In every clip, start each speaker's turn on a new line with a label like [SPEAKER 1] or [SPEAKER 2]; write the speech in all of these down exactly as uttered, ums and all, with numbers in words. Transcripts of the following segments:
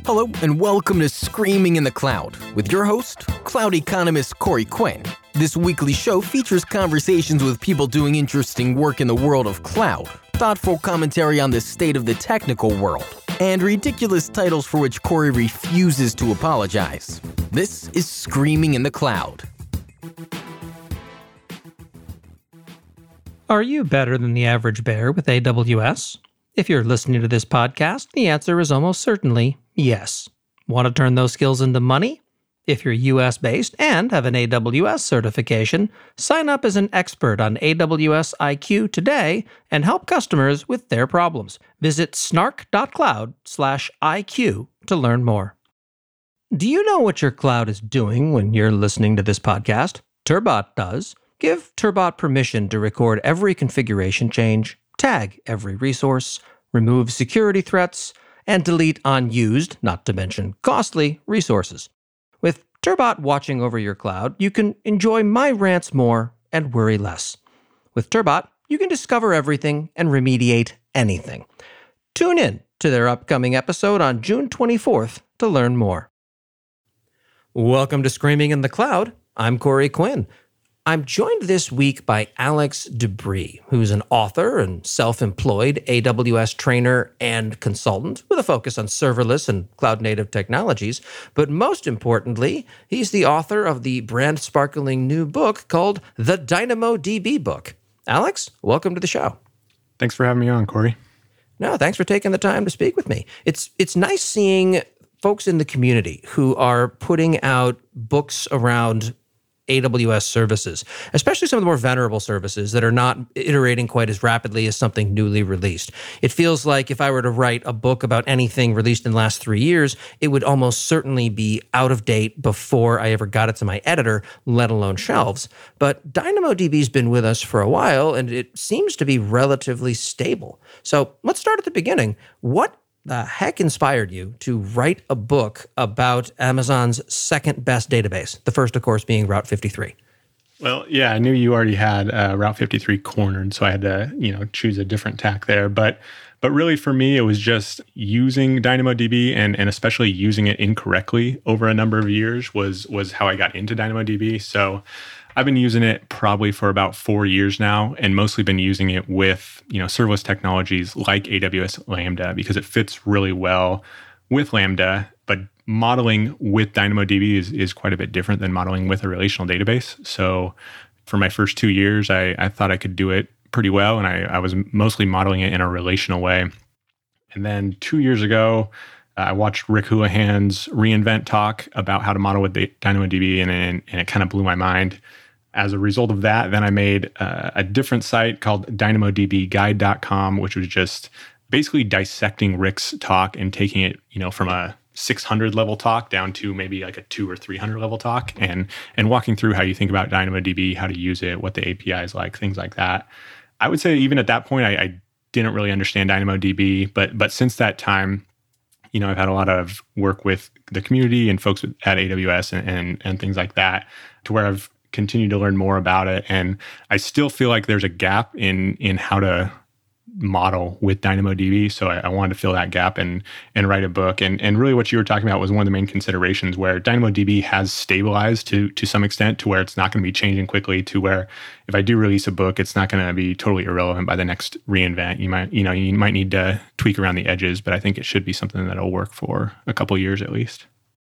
[SPEAKER 1] Hello, and welcome to Screaming in the Cloud with your host, cloud economist Corey Quinn. This weekly show features conversations with people doing interesting work in the world of cloud, thoughtful commentary on the state of the technical world, and ridiculous titles for which Corey refuses to apologize. This is Screaming in the Cloud.
[SPEAKER 2] Are you better than the average bear with A W S? If you're listening to this podcast, the answer is almost certainly yes. Want to turn those skills into money? If you're U S-based and have an A W S certification, sign up as an expert on A W S I Q today and help customers with their problems. Visit snark.cloud slash IQ to learn more. Do you know what your cloud is doing when you're listening to this podcast? Turbot does. Give Turbot permission to record every configuration change, tag every resource, remove security threats, and delete unused, not to mention costly, resources. With Turbot watching over your cloud, you can enjoy my rants more and worry less. With Turbot, you can discover everything and remediate anything. Tune in to their upcoming episode on June twenty-fourth to learn more. Welcome to Screaming in the Cloud. I'm Corey Quinn. I'm joined this week by Alex Debris, who's an author and self-employed A W S trainer and consultant with a focus on serverless and cloud-native technologies. But most importantly, he's the author of the brand-sparkling new book called The DynamoDB Book. Alex, welcome to the show.
[SPEAKER 3] Thanks for having me on, Corey.
[SPEAKER 2] No, thanks for taking the time to speak with me. It's it's nice seeing folks in the community who are putting out books around A W S services, especially some of the more venerable services that are not iterating quite as rapidly as something newly released. It feels like if I were to write a book about anything released in the last three years, it would almost certainly be out of date before I ever got it to my editor, let alone shelves. But DynamoDB's been with us for a while, and it seems to be relatively stable. So let's start at the beginning. What the heck inspired you to write a book about Amazon's second best database? The first, of course, being Route fifty-three.
[SPEAKER 3] Well, yeah, I knew you already had uh, Route fifty-three cornered, so I had to, you know, choose a different tack there. But, but really, for me, it was just using DynamoDB and and especially using it incorrectly over a number of years was was how I got into DynamoDB. So I've been using it probably for about four years now, and mostly been using it with, you know, serverless technologies like A W S Lambda because it fits really well with Lambda. But modeling with DynamoDB is, is quite a bit different than modeling with a relational database. So for my first two years, I, I thought I could do it pretty well, and I, I was mostly modeling it in a relational way. And then two years ago, uh, I watched Rick Houlihan's reInvent talk about how to model with DynamoDB, and, and, and it kind of blew my mind. As a result of that, then I made uh, a different site called dynamo D B guide dot com, which was just basically dissecting Rick's talk and taking it, you know, from a six hundred level talk down to maybe like a two or three hundred level talk, and and walking through how you think about DynamoDB, how to use it, what the A P I is like, things like that. I would say even at that point, I, I didn't really understand DynamoDB, but but since that time, you know, I've had a lot of work with the community and folks at A W S and and, and things like that, to where I've continue to learn more about it. And I still feel like there's a gap in in how to model with DynamoDB. So I, I wanted to fill that gap and and write a book. And and really what you were talking about was one of the main considerations, where DynamoDB has stabilized to to some extent, to where it's not going to be changing quickly, to where if I do release a book, it's not going to be totally irrelevant by the next reInvent. You might, you know, you might need to tweak around the edges, but I think it should be something that'll work for a couple of years at least.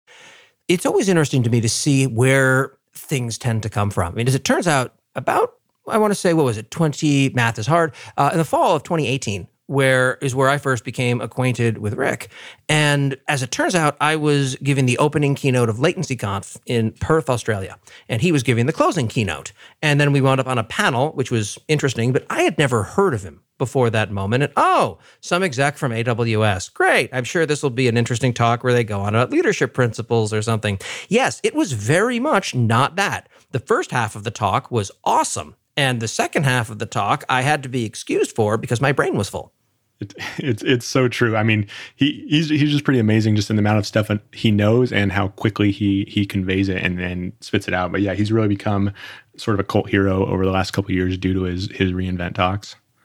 [SPEAKER 2] It's always interesting to me to see where things tend to come from. I mean, as it turns out, about, I want to say, what was it, twenty, math is hard, uh, in the fall of twenty eighteen, where is where I first became acquainted with Rick. And as it turns out, I was giving the opening keynote of LatencyConf in Perth, Australia, and he was giving the closing keynote. And then we wound up on a panel, which was interesting, but I had never heard of him before that moment. And oh, some exec from A W S. Great. I'm sure this will be an interesting talk where they go on about leadership principles or something. Yes, it was very much not that. The first half of the talk was awesome. And the second half of the talk, I had to be excused for because my brain was full.
[SPEAKER 3] It, it's it's so true. I mean, he he's he's just pretty amazing, just in the amount of stuff he knows and how quickly he he conveys it and then spits it out. But yeah, he's really become sort of a cult hero over the last couple of years due to his his reInvent talks.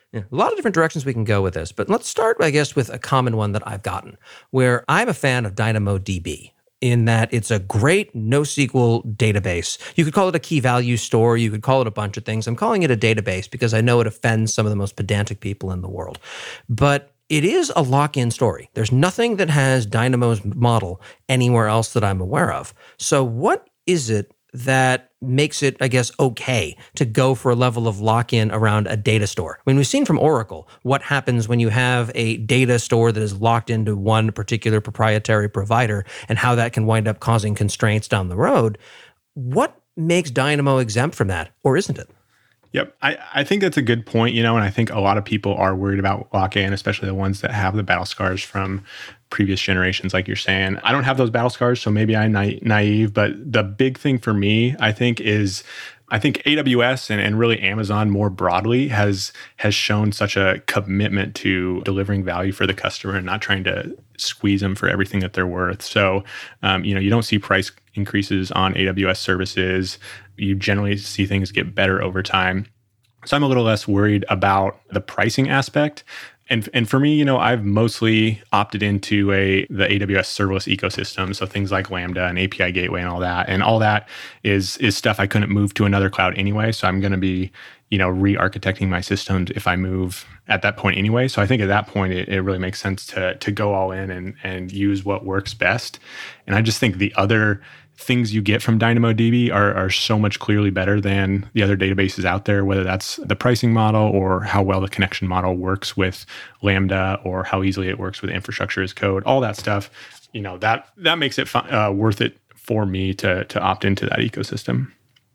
[SPEAKER 2] Yeah, a lot of different directions we can go with this, but let's start, I guess, with a common one that I've gotten, where I'm a fan of DynamoDB, in that it's a great NoSQL database. You could call it a key value store. You could call it a bunch of things. I'm calling it a database because I know it offends some of the most pedantic people in the world. But it is a lock-in story. There's nothing that has Dynamo's model anywhere else that I'm aware of. So what is it that makes it, I guess, okay to go for a level of lock-in around a data store? I mean, we've seen from Oracle what happens when you have a data store that is locked into one particular proprietary provider and how that can wind up causing constraints down the road. What makes Dynamo exempt from that, or isn't it?
[SPEAKER 3] Yep. I, I think that's a good point, you know, and I think a lot of people are worried about lock-in, especially the ones that have the battle scars from previous generations, like you're saying. I don't have those battle scars, so maybe I'm na- naive, but the big thing for me, I think, is I think A W S and, and really Amazon more broadly has has shown such a commitment to delivering value for the customer and not trying to squeeze them for everything that they're worth. So, um, you know, you don't see price increases on A W S services. You generally see things get better over time. So I'm a little less worried about the pricing aspect. And and for me, you know, I've mostly opted into a the A W S serverless ecosystem. So things like Lambda and A P I Gateway and all that. And all that is is stuff I couldn't move to another cloud anyway. So I'm going to be, you know, re-architecting my systems if I move at that point anyway. So I think at that point, it, it really makes sense to to go all in and and use what works best. And I just think the other things you get from DynamoDB are, are so much clearly better than the other databases out there, whether that's the pricing model or how well the connection model works with Lambda or how easily it works with infrastructure as code, all that stuff. You know, that that makes it uh, worth it for me to to opt into that ecosystem.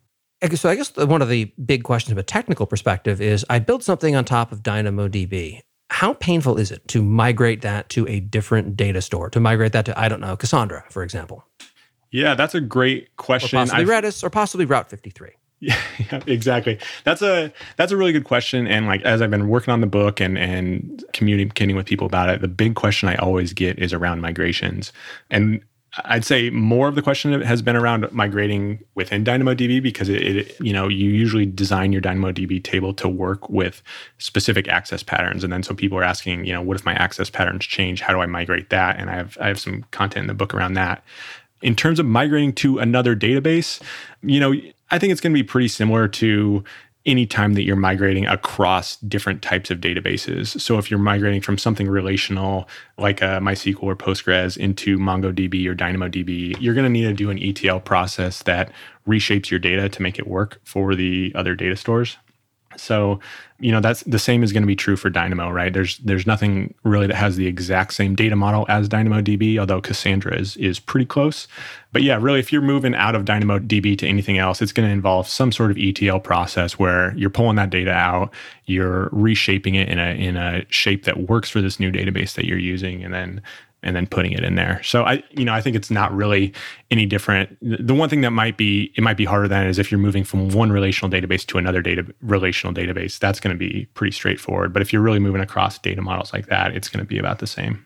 [SPEAKER 2] So I guess the, one of the big questions from a technical perspective is I built something on top of DynamoDB. How painful is it to migrate that to a different data store, to migrate that to, I don't know, Cassandra, for example?
[SPEAKER 3] Yeah, that's a great question.
[SPEAKER 2] Or possibly
[SPEAKER 3] I've,
[SPEAKER 2] Redis, or possibly Route fifty-three.
[SPEAKER 3] Yeah, yeah, exactly. That's a that's a really good question. And like as I've been working on the book and and communicating with people about it, the big question I always get is around migrations. And I'd say more of the question has been around migrating within DynamoDB because it, it you know you usually design your DynamoDB table to work with specific access patterns. And then so people are asking, you know, what if my access patterns change? How do I migrate that? And I have I have some content in the book around that. In terms of migrating to another database, you know, I think it's going to be pretty similar to any time that you're migrating across different types of databases. So if you're migrating from something relational like a MySQL or Postgres into MongoDB or DynamoDB, you're going to need to do an E T L process that reshapes your data to make it work for the other data stores. So, you know, that's the same is going to be true for Dynamo, right? There's there's nothing really that has the exact same data model as DynamoDB, although Cassandra is is pretty close. But yeah, really, if you're moving out of DynamoDB to anything else, it's going to involve some sort of E T L process where you're pulling that data out, you're reshaping it in a in a shape that works for this new database that you're using, and then and then putting it in there. So I, you know, I think it's not really any different. The one thing that might be, it might be harder than is if you're moving from one relational database to another data relational database, that's going to be pretty straightforward. But if you're really moving across data models like that, it's going to be about the same.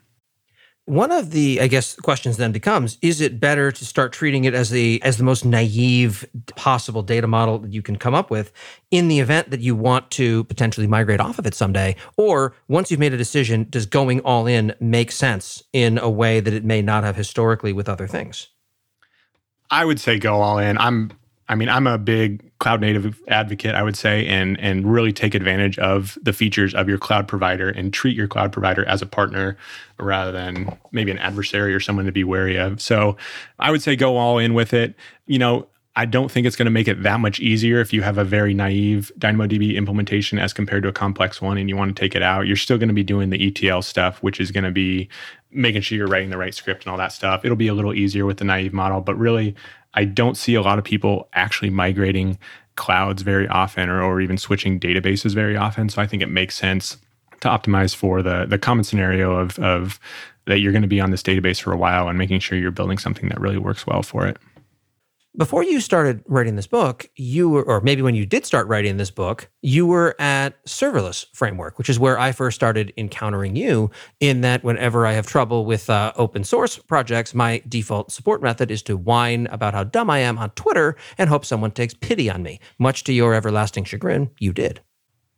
[SPEAKER 2] One of the, I guess, questions then becomes, is it better to start treating it as the as the most naive possible data model that you can come up with in the event that you want to potentially migrate off of it someday? Or once you've made a decision, does going all in make sense in a way that it may not have historically with other things?
[SPEAKER 3] I would say go all in. I'm I mean, I'm a big cloud native advocate, I would say, and and really take advantage of the features of your cloud provider and treat your cloud provider as a partner rather than maybe an adversary or someone to be wary of. So I would say go all in with it. You know, I don't think it's going to make it that much easier if you have a very naive DynamoDB implementation as compared to a complex one and you want to take it out. You're still going to be doing the E T L stuff, which is going to be making sure you're writing the right script and all that stuff. It'll be a little easier with the naive model, but really, I don't see a lot of people actually migrating clouds very often or, or even switching databases very often. So I think it makes sense to optimize for the, the common scenario of, of that you're going to be on this database for a while and making sure you're building something that really works well for it.
[SPEAKER 2] Before you started writing this book, you were, or maybe when you did start writing this book, you were at Serverless Framework, which is where I first started encountering you, in that whenever I have trouble with uh, open source projects, my default support method is to whine about how dumb I am on Twitter and hope someone takes pity on me. Much to your everlasting chagrin, you did.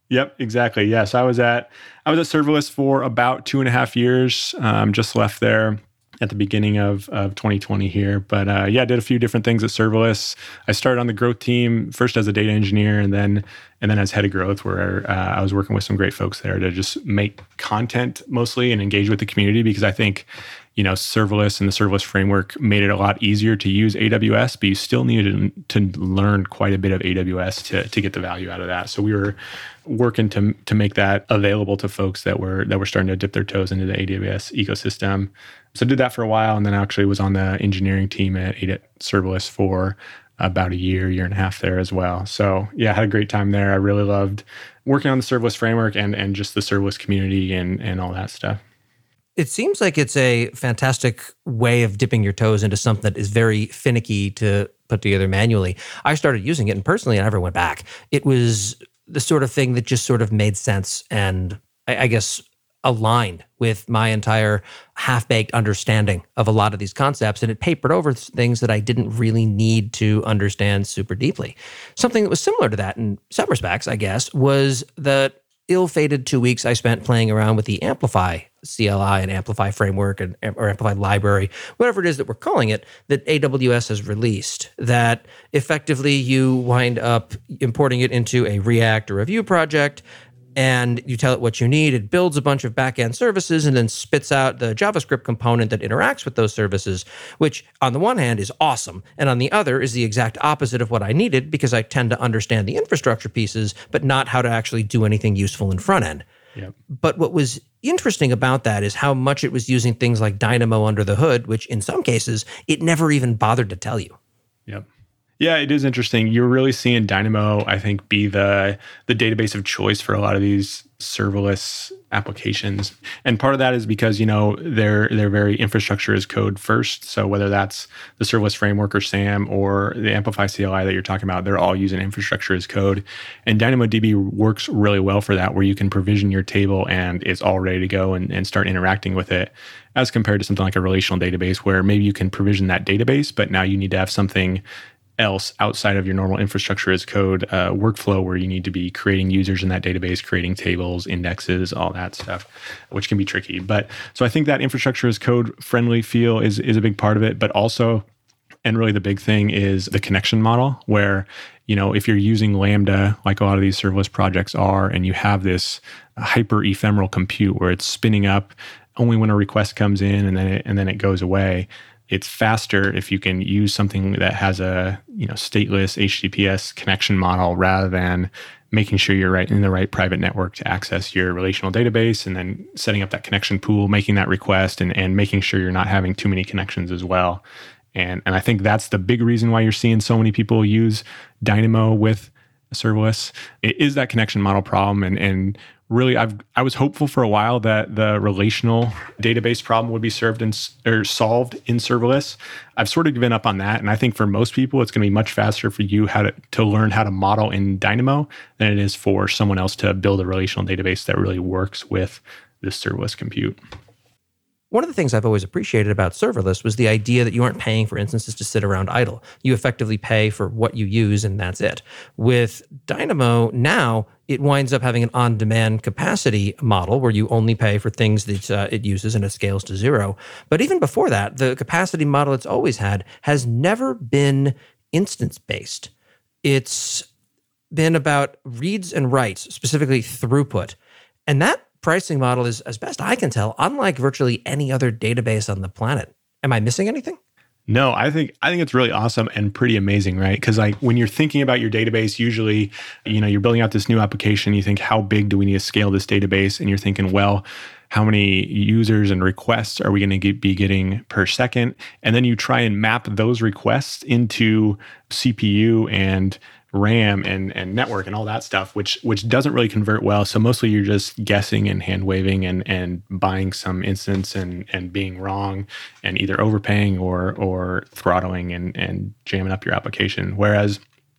[SPEAKER 3] Yep, exactly. Yes, I was at I was at serverless for about two and a half years. Um, just left there at the beginning of, of twenty twenty here. But uh, yeah, I did a few different things at serverless. I started on the growth team first as a data engineer, and then and then as head of growth, where uh, I was working with some great folks there to just make content mostly and engage with the community, because I think, you know, serverless and the serverless framework made it a lot easier to use A W S, but you still needed to learn quite a bit of A W S to, to get the value out of that. So we were working to to make that available to folks that were that were starting to dip their toes into the A W S ecosystem. So I did that for a while, and then I actually was on the engineering team at serverless for about a year, year and a half there as well. So yeah, I had a great time there. I really loved working on the serverless framework and and just the serverless community and and all that stuff.
[SPEAKER 2] It seems like it's a fantastic way of dipping your toes into something that is very finicky to put together manually. I started using it, and personally, I never went back. It was the sort of thing that just sort of made sense and I, I guess aligned with my entire half-baked understanding of a lot of these concepts, and it papered over things that I didn't really need to understand super deeply. Something that was similar to that in some respects, I guess, was the ill-fated two weeks I spent playing around with the Amplify C L I and Amplify framework and or Amplify library, whatever it is that we're calling it, that A W S has released, that effectively you wind up importing it into a React or a Vue project, and you tell it what you need. It builds a bunch of back-end services and then spits out the JavaScript component that interacts with those services, which on the one hand is awesome, and on the other is the exact opposite of what I needed, because I tend to understand the infrastructure pieces, but not how to actually do anything useful in front end.
[SPEAKER 3] Yep.
[SPEAKER 2] But what was interesting about that is how much it was using things like Dynamo under the hood, which in some cases, it never even bothered to tell you.
[SPEAKER 3] Yep. Yeah, it is interesting. You're really seeing Dynamo, I think, be the the database of choice for a lot of these serverless applications. And part of that is because, you know, they're they're very infrastructure as code first. So whether that's the serverless framework or SAM or the Amplify C L I that you're talking about, they're all using infrastructure as code. And DynamoDB works really well for that, where you can provision your table and it's all ready to go and, and start interacting with it, as compared to something like a relational database where maybe you can provision that database, but now you need to have something else outside of your normal infrastructure as code uh, workflow, where you need to be creating users in that database, creating tables, indexes, all that stuff, which can be tricky. But so I think that infrastructure as code friendly feel is is a big part of it. But also, and really the big thing is the connection model, where, you know, if you're using Lambda, like a lot of these serverless projects are, and you have this hyper ephemeral compute where it's spinning up only when a request comes in and then it, and then it goes away. It's faster if you can use something that has a, you know, stateless H T T P S connection model, rather than making sure you're right in the right private network to access your relational database, and then setting up that connection pool, making that request, and, and making sure you're not having too many connections as well. And, and I think that's the big reason why you're seeing so many people use Dynamo with serverless. It is that connection model problem. And, and really, I've I was hopeful for a while that the relational database problem would be served in or solved in serverless. I've sort of given up on that, and I think for most people, it's going to be much faster for you how to to learn how to model in Dynamo than it is for someone else to build a relational database that really works with this serverless compute.
[SPEAKER 2] One of the things I've always appreciated about serverless was the idea that you aren't paying for instances to sit around idle. You effectively pay for what you use, and that's it. With Dynamo now, it winds up having an on-demand capacity model where you only pay for things that uh, it uses and it scales to zero. But even before that, the capacity model it's always had has never been instance-based. It's been about reads and writes, specifically throughput. And that pricing model is, as best I can tell, unlike virtually any other database on the planet. Am I missing anything?
[SPEAKER 3] No, I think I think it's really awesome and pretty amazing, right? Because like when you're thinking about your database, usually, you know, you're building out this new application, you think, how big do we need to scale this database? And you're thinking, well, how many users and requests are we going to be getting per second? And then you try and map those requests into C P U and RAM and, and network and all that stuff, which which doesn't really convert well. So mostly you're just guessing and hand waving and and buying some instance and and being wrong and either overpaying or or throttling and and jamming up your application. Whereas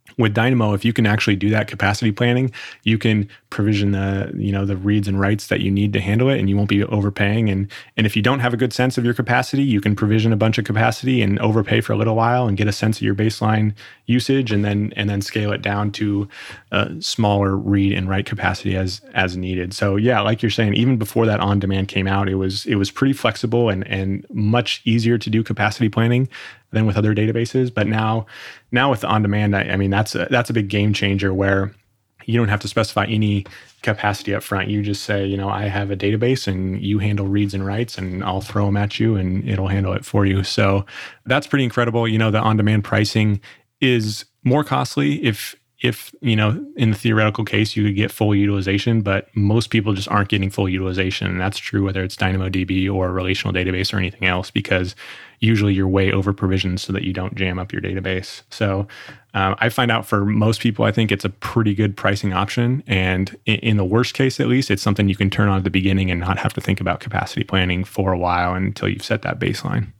[SPEAKER 3] With Dynamo, if you can actually do that capacity planning, you can provision the, you know, the reads and writes that you need to handle it, and you won't be overpaying. And and if you don't have a good sense of your capacity, you can provision a bunch of capacity and overpay for a little while and get a sense of your baseline usage, and then and then scale it down to a smaller read and write capacity as as needed. So yeah, like you're saying, even before that on demand came out, it was it was pretty flexible and and much easier to do capacity planning than with other databases. But now, now with the on-demand, I, I mean, that's a, that's a big game changer where you don't have to specify any capacity up front. You just say, you know, I have a database and you handle reads and writes, and I'll throw them at you and it'll handle it for you. So that's pretty incredible. You know, the on-demand pricing is more costly if If, you know, in the theoretical case, you could get full utilization, but most people just aren't getting full utilization. And that's true whether it's DynamoDB or a relational database or anything else, because usually you're way over provisioned so that you don't jam up your database. So um, I find out for most people, I think it's a pretty good pricing option. And in, in the worst case, at least, it's something you can turn on at the beginning and not have to think about capacity planning for a while until you've set that baseline.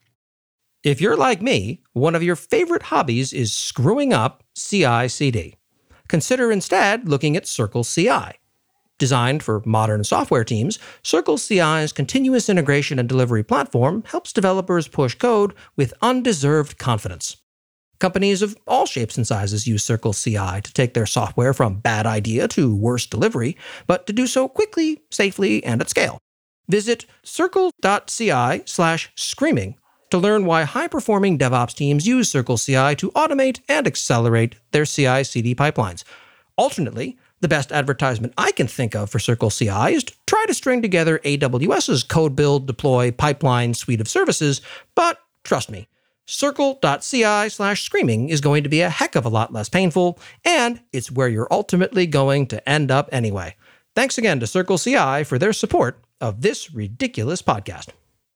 [SPEAKER 2] If you're like me, one of your favorite hobbies is screwing up C I C D. Consider instead looking at Circle C I. Designed for modern software teams, Circle C I's continuous integration and delivery platform helps developers push code with undeserved confidence. Companies of all shapes and sizes use Circle C I to take their software from bad idea to worse delivery, but to do so quickly, safely, and at scale. Visit circle.ci slash screaming to learn why high-performing DevOps teams use Circle C I to automate and accelerate their C I C D pipelines. Alternately, the best advertisement I can think of for Circle C I is to try to string together AWS's code build, deploy, pipeline suite of services, but trust me, circle.ci slash screaming is going to be a heck of a lot less painful, and it's where you're ultimately going to end up anyway. Thanks again to Circle C I for their support of this ridiculous podcast.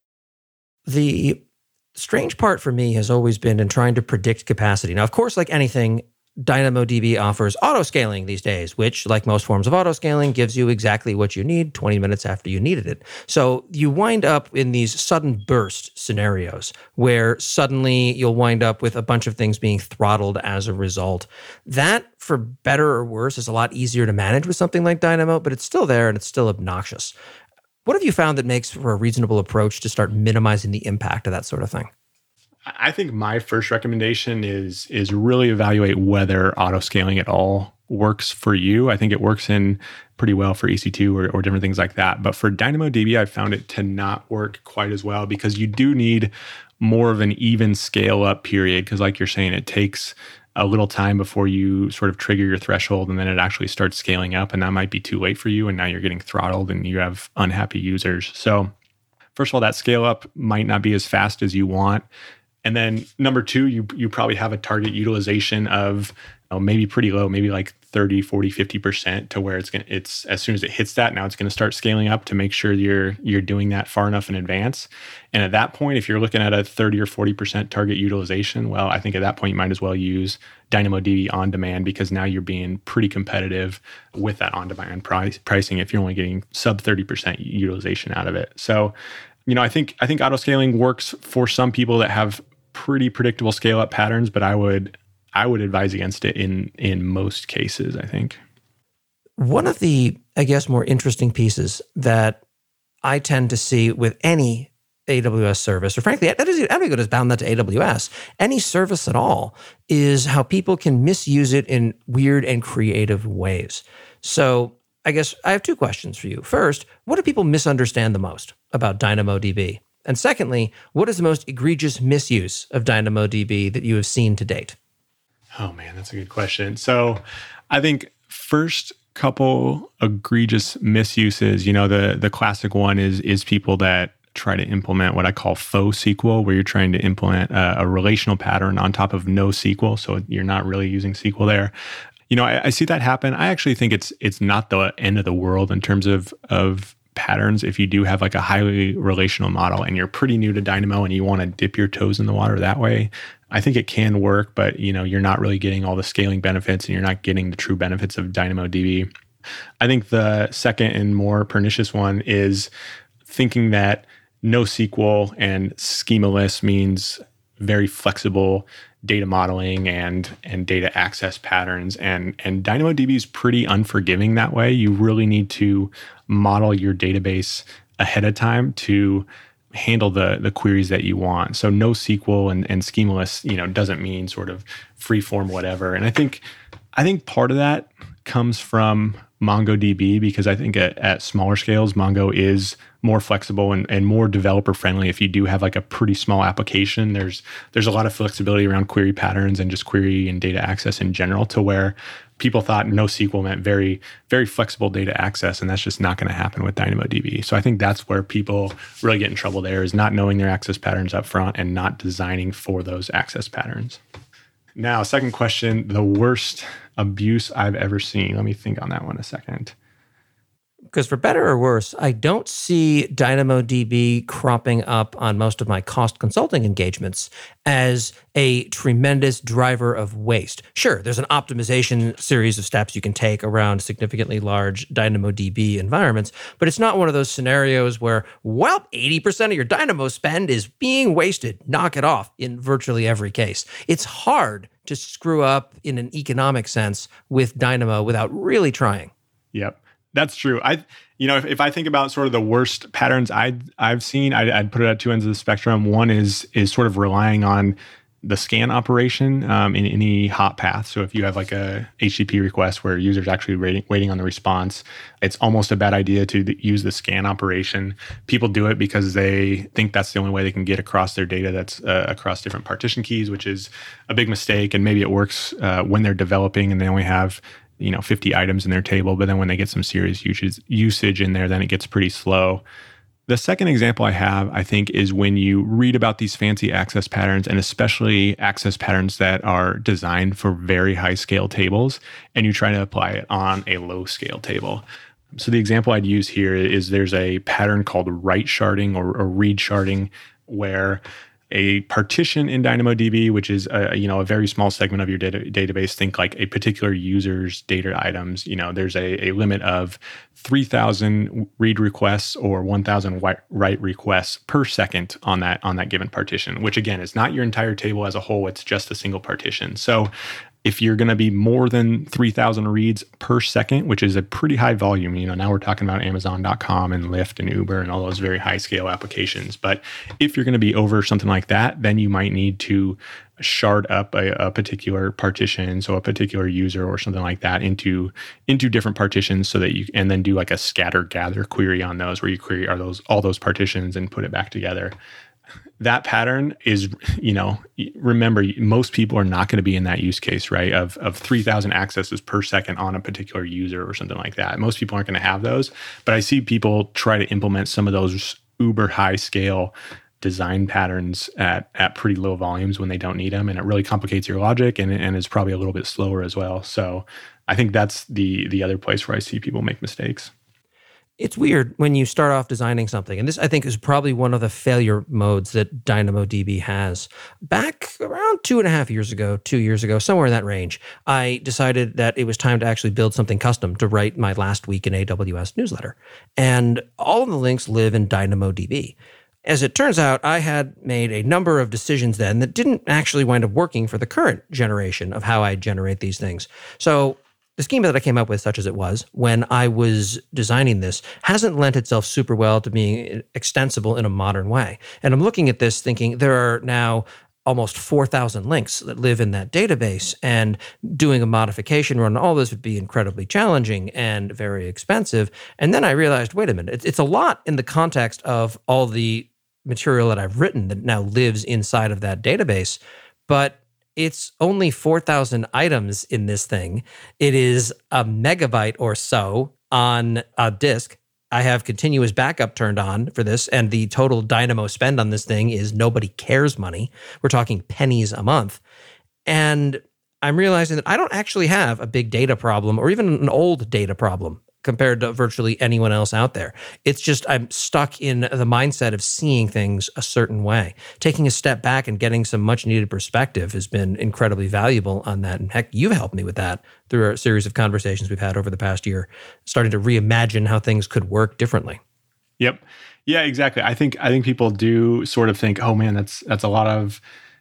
[SPEAKER 2] The strange part for me has always been in trying to predict capacity. Now, of course, like anything, DynamoDB offers auto-scaling these days, which, like most forms of auto-scaling, gives you exactly what you need twenty minutes after you needed it. So you wind up in these sudden burst scenarios where suddenly you'll wind up with a bunch of things being throttled as a result. That, for better or worse, is a lot easier to manage with something like Dynamo, but it's still there and it's still obnoxious. What have you found that makes for a reasonable approach to start minimizing the impact of that sort of thing?
[SPEAKER 3] I think my first recommendation is is really evaluate whether auto-scaling at all works for you. I think it works in pretty well for E C two or, or different things like that. But for DynamoDB, I've found it to not work quite as well because you do need more of an even scale up period. Because like you're saying, it takes a little time before you sort of trigger your threshold and then it actually starts scaling up, and that might be too late for you. And now you're getting throttled and you have unhappy users. So first of all, that scale up might not be as fast as you want. And then number two, you you probably have a target utilization of you know, maybe pretty low, maybe like thirty, forty, fifty percent to where it's going to, it's as soon as it hits that, now it's going to start scaling up to make sure you're you're doing that far enough in advance. And at that point, if you're looking at a thirty or forty percent target utilization, well, I think at that point you might as well use DynamoDB on demand, because now you're being pretty competitive with that on demand price, pricing if you're only getting sub thirty percent utilization out of it. So, you know, I think I think auto scaling works for some people that have pretty predictable scale up patterns, but I would I would advise against it in in most cases, I think.
[SPEAKER 2] One of the, I guess, more interesting pieces that I tend to see with any A W S service, or frankly, I don't even go to bound that to A W S, any service at all, is how people can misuse it in weird and creative ways. So I guess I have two questions for you. First, what do people misunderstand the most about DynamoDB? And secondly, what is the most egregious misuse of DynamoDB that you have seen to date?
[SPEAKER 3] Oh man, that's a good question. So I think first couple egregious misuses, you know, the the classic one is is people that try to implement what I call faux S Q L, where you're trying to implement a, a relational pattern on top of no S Q L. So you're not really using S Q L there. You know, I, I see that happen. I actually think it's it's not the end of the world in terms of of patterns. If you do have like a highly relational model and you're pretty new to Dynamo and you want to dip your toes in the water that way, I think it can work, but you know, you're not really getting all the scaling benefits and you're not getting the true benefits of DynamoDB. I think the second and more pernicious one is thinking that no S Q L and schemaless means very flexible data modeling and and data access patterns. And and DynamoDB is pretty unforgiving that way. You really need to model your database ahead of time to handle the the queries that you want. So NoSQL and, and schemaless, you know, doesn't mean sort of free form whatever. And I think I think part of that comes from MongoDB, because I think at, at smaller scales, Mongo is more flexible and, and more developer friendly. If you do have like a pretty small application, there's there's a lot of flexibility around query patterns and just query and data access in general, to where people thought NoSQL meant very, very flexible data access, and that's just not going to happen with DynamoDB. So I think that's where people really get in trouble there, is not knowing their access patterns up front and not designing for those access patterns. Now, second question, the worst abuse I've ever seen. Let me think on that one a second.
[SPEAKER 2] Because for better or worse, I don't see DynamoDB cropping up on most of my cost consulting engagements as a tremendous driver of waste. Sure, there's an optimization series of steps you can take around significantly large DynamoDB environments, but it's not one of those scenarios where, well, eighty percent of your Dynamo spend is being wasted. Knock it off in virtually every case. It's hard to screw up in an economic sense with Dynamo without really trying.
[SPEAKER 3] Yep. That's true. I, you know, if, if I think about sort of the worst patterns I I've seen, I'd, I'd put it at two ends of the spectrum. One is is sort of relying on the scan operation um, in any hot path. So if you have like a H T T P request where users actually waiting waiting on the response, it's almost a bad idea to th- use the scan operation. People do it because they think that's the only way they can get across their data that's uh, across different partition keys, which is a big mistake. And maybe it works uh, when they're developing and they only have, you know, fifty items in their table, but then when they get some serious usage, usage in there, then it gets pretty slow. The second example I have, I think, is when you read about these fancy access patterns, and especially access patterns that are designed for very high scale tables, and you try to apply it on a low scale table. So the example I'd use here is there's a pattern called write sharding or, or read sharding, where a partition in DynamoDB, which is a, you know, a very small segment of your data, database, think like a particular user's data items. You know, there's a, a limit of three thousand read requests or one thousand write requests per second on that on that given partition, which again is not your entire table as a whole. It's just a single partition. So if you're going to be more than three thousand reads per second, which is a pretty high volume, you know, now we're talking about Amazon dot com and Lyft and Uber and all those very high scale applications. But if you're going to be over something like that, then you might need to shard up a, a particular partition, so a particular user or something like that into, into different partitions, so that you, and then do like a scatter gather query on those, where you query are those all those partitions and put it back together. That pattern is, you know, remember, most people are not going to be in that use case, right? Of of three thousand accesses per second on a particular user or something like that. Most people aren't going to have those. But I see people try to implement some of those uber high scale design patterns at, at pretty low volumes when they don't need them. And it really complicates your logic, and, and is probably a little bit slower as well. So I think that's the the other place where I see people make mistakes.
[SPEAKER 2] It's weird when you start off designing something, and this, I think, is probably one of the failure modes that DynamoDB has. Back around two and a half years ago, two years ago, somewhere in that range, I decided that it was time to actually build something custom to write my Last Week in A W S newsletter. And all of the links live in DynamoDB. As it turns out, I had made a number of decisions then that didn't actually wind up working for the current generation of how I generate these things. So the schema that I came up with, such as it was, when I was designing this, hasn't lent itself super well to being extensible in a modern way. And I'm looking at this thinking there are now almost four thousand links that live in that database, and doing a modification run, all this would be incredibly challenging and very expensive. And then I realized, wait a minute, it's, it's a lot in the context of all the material that I've written that now lives inside of that database, but it's only four thousand items in this thing. It is a megabyte or so on a disk. I have continuous backup turned on for this, and the total Dynamo spend on this thing is nobody cares money. We're talking pennies a month. And I'm realizing that I don't actually have a big data problem, or even an old data problem, compared to virtually anyone else out there. It's just I'm stuck in the mindset of seeing things a certain way. Taking a step back and getting some much needed perspective has been incredibly valuable on that. And heck, you've helped me with that through a series of conversations we've had over the past year, starting to reimagine how things could work differently.
[SPEAKER 3] Yep. Yeah, exactly. I think I think people do sort of think, oh man, that's that's a lot of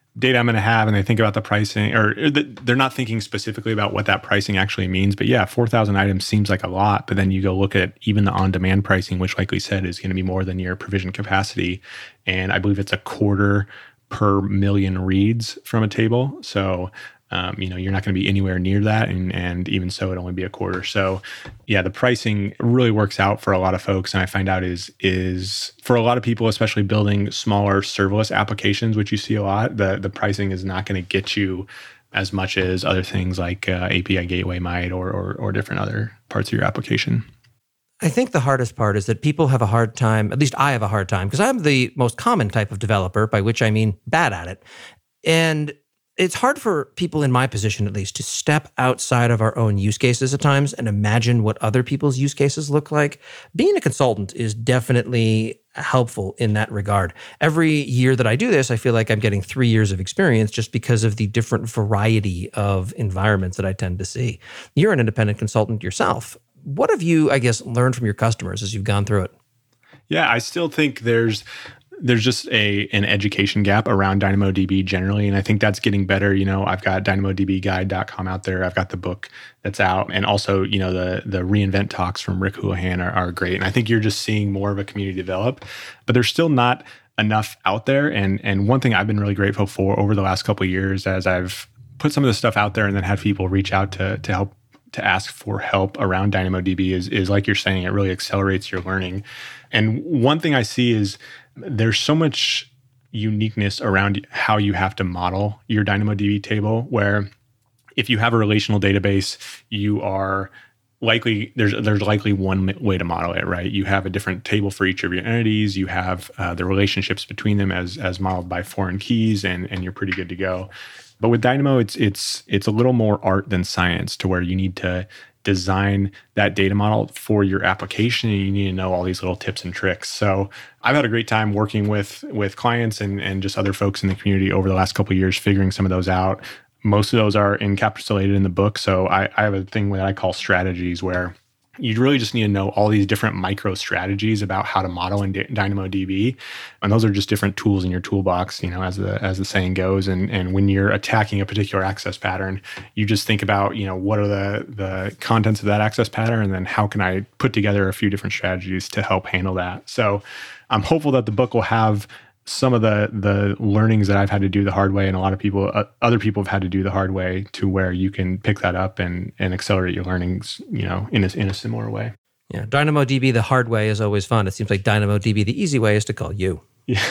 [SPEAKER 3] data I'm going to have, and they think about the pricing, or they're not thinking specifically about what that pricing actually means. But yeah, four thousand items seems like a lot, but then you go look at even the on-demand pricing, which like we said is going to be more than your provision capacity. And I believe it's a quarter per million reads from a table. So Um, you know, you're not going to be anywhere near that. And, and even so, it'd only be a quarter. So yeah, the pricing really works out for a lot of folks. And I find out is, is for a lot of people, especially building smaller serverless applications, which you see a lot, the, the pricing is not going to get you as much as other things like uh, A P I Gateway might, or, or, or different other parts of your application.
[SPEAKER 2] I think the hardest part is that people have a hard time, at least I have a hard time, because I'm the most common type of developer, by which I mean bad at it. And it's hard for people in my position, at least, to step outside of our own use cases at times and imagine what other people's use cases look like. Being a consultant is definitely helpful in that regard. Every year that I do this, I feel like I'm getting three years of experience just because of the different variety of environments that I tend to see. You're an independent consultant yourself. What have you, I guess, learned from your customers as you've gone through it?
[SPEAKER 3] Yeah, I still think there's there's just a an education gap around DynamoDB generally. And I think that's getting better. You know, I've got dynamo d b guide dot com out there. I've got the book that's out. And also, you know, the the reInvent talks from Rick Houlihan are, are great. And I think you're just seeing more of a community develop, but there's still not enough out there. And and one thing I've been really grateful for over the last couple of years, as I've put some of this stuff out there and then had people reach out to to help to ask for help around DynamoDB is, is like you're saying, it really accelerates your learning. And one thing I see is there's so much uniqueness around how you have to model your DynamoDB table, where if you have a relational database, you are likely, there's there's likely one way to model it, right? You have a different table for each of your entities. You have uh, the relationships between them as as modeled by foreign keys, and, and you're pretty good to go. But with Dynamo, it's it's it's a little more art than science, to where you need to design that data model for your application, and you need to know all these little tips and tricks. So I've had a great time working with with clients and, and just other folks in the community over the last couple of years, figuring some of those out. Most of those are encapsulated in the book. So I, I have a thing that I call strategies, where you really just need to know all these different micro strategies about how to model in D- DynamoDB. And those are just different tools in your toolbox, you know, as the as the saying goes. And and when you're attacking a particular access pattern, you just think about, you know, what are the, the contents of that access pattern, and then how can I put together a few different strategies to help handle that. So I'm hopeful that the book will have some of the the learnings that I've had to do the hard way, and a lot of people, uh, other people have had to do the hard way, to where you can pick that up and and accelerate your learnings, you know, in a, in a similar way.
[SPEAKER 2] Yeah, DynamoDB the hard way is always fun. It seems like DynamoDB the easy way is to call you.
[SPEAKER 3] Yeah,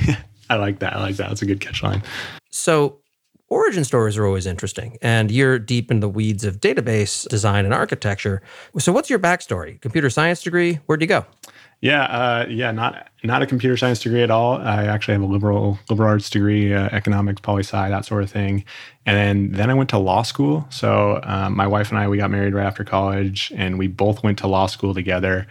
[SPEAKER 3] I like that. I like that. That's a good catchline.
[SPEAKER 2] So origin stories are always interesting, and you're deep in the weeds of database design and architecture. So what's your backstory? Computer science degree? Where'd you go?
[SPEAKER 3] Yeah, uh, yeah, not not a computer science degree at all. I actually have a liberal liberal arts degree, uh, economics, poli-sci, that sort of thing. And then then I went to law school. So um, my wife and I, we got married right after college, and we both went to law school together.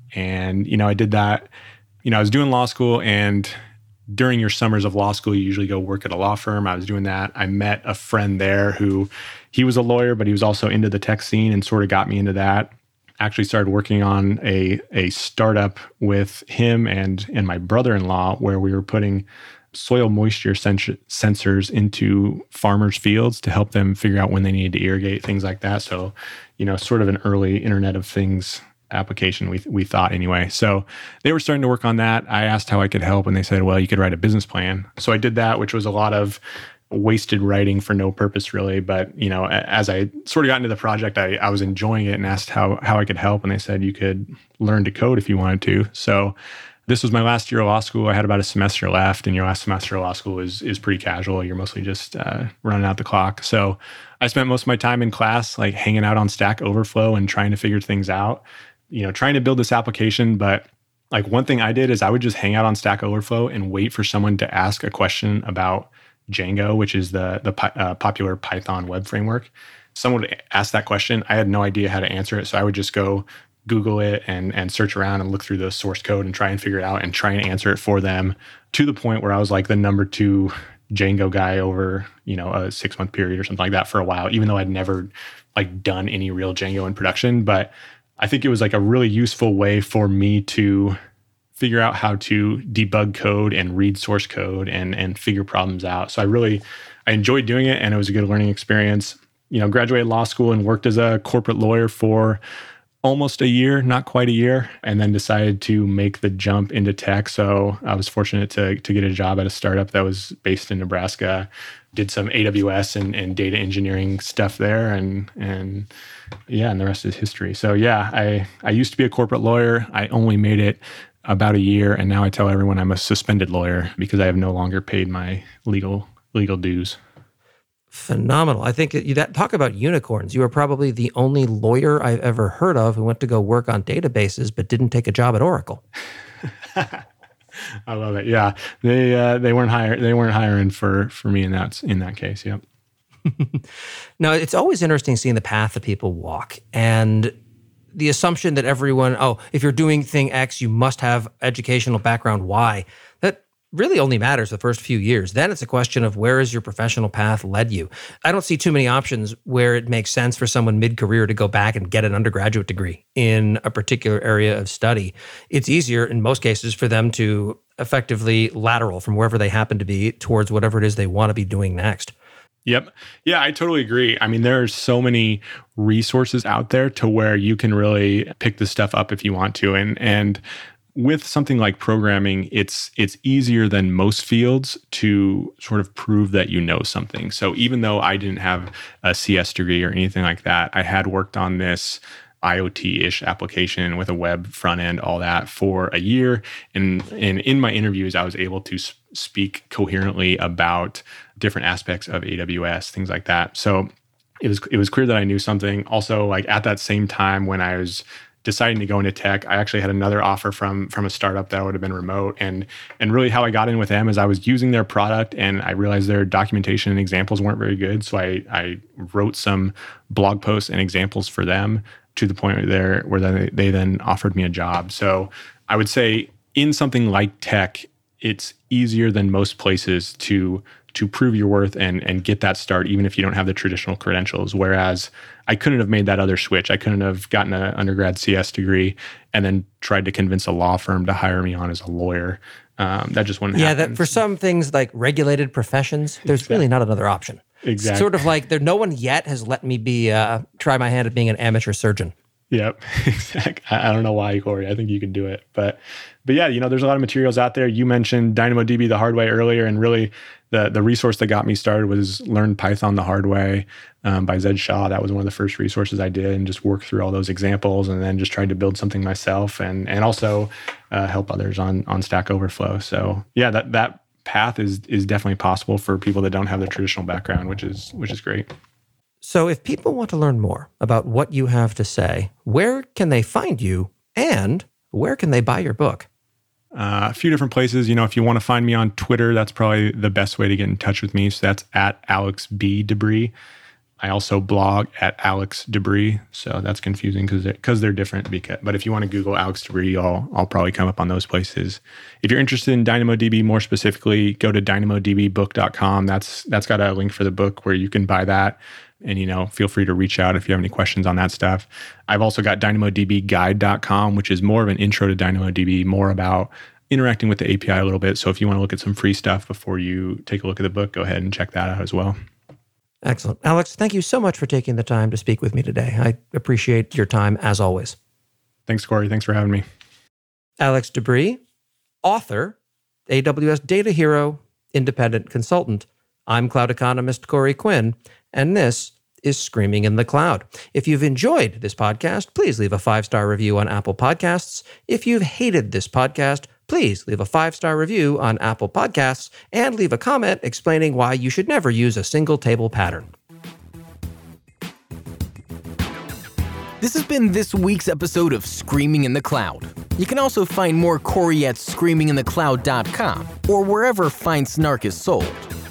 [SPEAKER 3] And you know, I did that. You know, I was doing law school, and during your summers of law school, you usually go work at a law firm. I was doing that. I met a friend there who, he was a lawyer, but he was also into the tech scene, and sort of got me into that. Actually started working on a a startup with him and and my brother-in-law, where we were putting soil moisture sens- sensors into farmers' fields to help them figure out when they needed to irrigate, things like that. So, you know, sort of an early Internet of Things application, we we thought anyway. So they were starting to work on that. I asked how I could help, and they said, well, you could write a business plan. So I did that, which was a lot of wasted writing for no purpose, really. But, you know, as I sort of got into the project, I, I was enjoying it, and asked how how I could help. And they said you could learn to code if you wanted to. So this was my last year of law school. I had about a semester left, and your last semester of law school is is pretty casual. You're mostly just uh, running out the clock. So I spent most of my time in class, like hanging out on Stack Overflow and trying to figure things out, you know, trying to build this application. But like one thing I did is I would just hang out on Stack Overflow and wait for someone to ask a question about Django, which is the the uh, popular Python web framework. Someone would ask that question. I had no idea how to answer it. So I would just go Google it and and search around and look through the source code and try and figure it out and try and answer it for them, to the point where I was like the number two Django guy over, you know, a six month period or something like that for a while, even though I'd never like done any real Django in production. But I think it was like a really useful way for me to figure out how to debug code and read source code and and figure problems out. So I really, I enjoyed doing it, and it was a good learning experience. You know, graduated law school and worked as a corporate lawyer for almost a year, not quite a year, and then decided to make the jump into tech. So I was fortunate to to get a job at a startup that was based in Nebraska. Did some A W S and, and data engineering stuff there, and and yeah, and the rest is history. So yeah, I I used to be a corporate lawyer. I only made it about a year, and now I tell everyone I'm a suspended lawyer because I have no longer paid my legal legal dues.
[SPEAKER 2] Phenomenal. I think you that talk about unicorns. You are probably the only lawyer I've ever heard of who went to go work on databases but didn't take a job at Oracle.
[SPEAKER 3] I love it. Yeah, they uh, they weren't hire they weren't hiring for for me in that in that case. Yep.
[SPEAKER 2] Now, it's always interesting seeing the path that people walk and the assumption that everyone, oh, if you're doing thing X, you must have educational background Y. That really only matters the first few years. Then it's a question of where has your professional path led you. I don't see too many options where it makes sense for someone mid-career to go back and get an undergraduate degree in a particular area of study. It's easier in most cases for them to effectively lateral from wherever they happen to be towards whatever it is they want to be doing next.
[SPEAKER 3] Yep. Yeah, I totally agree. I mean, there are so many resources out there to where you can really pick this stuff up if you want to. And and with something like programming, it's it's easier than most fields to sort of prove that you know something. So even though I didn't have a C S degree or anything like that, I had worked on this IoT-ish application with a web front end, all that for a year. And, and in my interviews, I was able to sp- speak coherently about different aspects of A W S, things like that. So it was it was clear that I knew something. Also, like at that same time when I was deciding to go into tech, I actually had another offer from from a startup that would have been remote. And and really how I got in with them is I was using their product and I realized their documentation and examples weren't very good. So I, I wrote some blog posts and examples for them to the point where, where they, they then offered me a job. So I would say in something like tech, it's easier than most places to to prove your worth and and get that start, even if you don't have the traditional credentials. Whereas I couldn't have made that other switch. I couldn't have gotten an undergrad C S degree and then tried to convince a law firm to hire me on as a lawyer. Um, that just wouldn't
[SPEAKER 2] yeah,
[SPEAKER 3] happen.
[SPEAKER 2] Yeah, that for some things like regulated professions, there's exactly. really not another option.
[SPEAKER 3] Exactly.
[SPEAKER 2] It's sort of like there, no one yet has let me be uh, try my hand at being an amateur surgeon.
[SPEAKER 3] Yep, exactly. I don't know why, Corey. I think you can do it, but but yeah, you know, there's a lot of materials out there. You mentioned DynamoDB the hard way earlier, and really the the resource that got me started was Learn Python the Hard Way um, by Zed Shaw. That was one of the first resources I did, and just worked through all those examples, and then just tried to build something myself, and and also uh, help others on on Stack Overflow. So yeah, that that path is is definitely possible for people that don't have the traditional background, which is which is great.
[SPEAKER 2] So if people want to learn more about what you have to say, where can they find you and where can they buy your book?
[SPEAKER 3] Uh, a few different places. You know, if you want to find me on Twitter, that's probably the best way to get in touch with me. So that's at Alex B. Debris. I also blog at Alex Debris. So that's confusing because they're, because they're different. Because, but if you want to Google Alex Debris, I'll, I'll probably come up on those places. If you're interested in DynamoDB more specifically, go to dynamo d b book dot com. That's that's got a link for the book where you can buy that. And, you know, feel free to reach out if you have any questions on that stuff. I've also got dynamo d b guide dot com, which is more of an intro to DynamoDB, more about interacting with the A P I a little bit. So if you want to look at some free stuff before you take a look at the book, go ahead and check that out as well.
[SPEAKER 2] Excellent. Alex, thank you so much for taking the time to speak with me today. I appreciate your time as always.
[SPEAKER 3] Thanks, Corey. Thanks for having me.
[SPEAKER 2] Alex Debris, author, A W S Data Hero, independent consultant. I'm cloud economist Corey Quinn, and this is Screaming in the Cloud. If you've enjoyed this podcast, please leave a five-star review on Apple Podcasts. If you've hated this podcast, please leave a five-star review on Apple Podcasts and leave a comment explaining why you should never use a single table pattern.
[SPEAKER 1] This has been this week's episode of Screaming in the Cloud. You can also find more Corey at screaming in the cloud dot com or wherever fine snark is sold.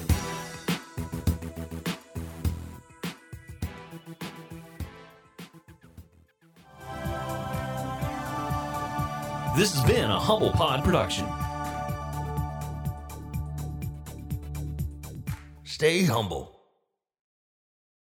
[SPEAKER 4] This has been a Humble Pod production. Stay humble.